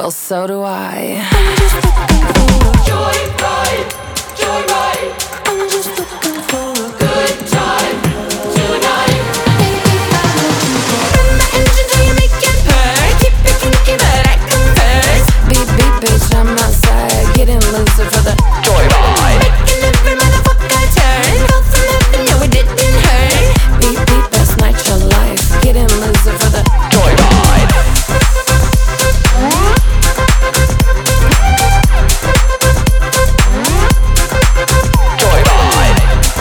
Well, so do I. I'm just looking for a Joyride, joyride, I'm just looking for a good time tonight. baby, I want you to Run my engine till you make it purr. Keep it kinky, but I come first. Beep, beep, bitch, I'm outside, getting looser for the Joyride, making every motherfucker turn. Fell from heaven, no, it didn't hurt. beep, beep, best night your life, getting looser for the Joyride, joyride,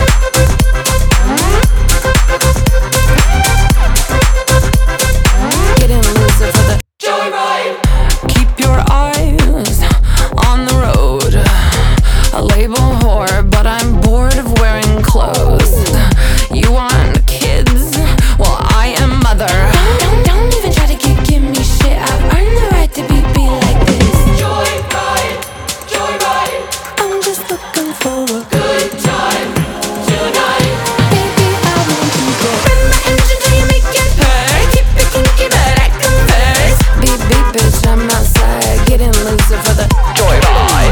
getting looser for the joyride. Keep your eyes on the road. A label whore, but I'm bored of wearing clothes. You want kids? Well, I am mother. Don't even try to give me shit. I've earned the right to be like this. Joyride, joyride, I'm just looking for a good time tonight. baby, I want you to Run my engine till you make it purr. Keep it kinky, but I come first. Beep, beep, bitch, I'm outside, getting looser for the Joyride.